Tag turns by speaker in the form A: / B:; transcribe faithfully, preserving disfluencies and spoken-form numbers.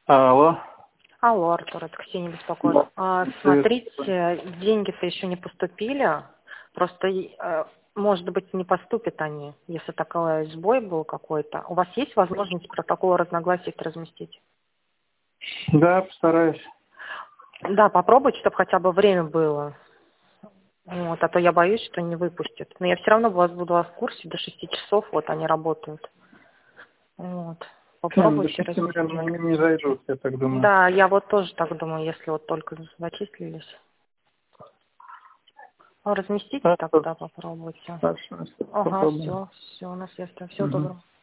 A: Алло.
B: Алло, Артур, это Ксения беспокоит. А, смотрите, деньги-то еще не поступили. Просто, э, может быть, не поступят они, если такой сбой был какой-то. У вас есть возможность протокол разногласий разместить?
A: Да, постараюсь.
B: Да, попробуйте, чтобы хотя бы время было. Вот, а то я боюсь, что не выпустят. Но я все равно вас буду в курсе, до шести часов вот они работают. Вот.
A: Ну, до
B: Попробуйте
A: шести,
B: разместить.
A: наверное, не зайдут, я так думаю.
B: Да, я вот тоже так думаю, если вот только зачислились. Ну, разместите
A: Да,
B: тогда, попробуйте.
A: хорошо,
B: Ага,
A: попробуем.
B: все, все, на связи. Всего
A: Мгм.
B: доброго.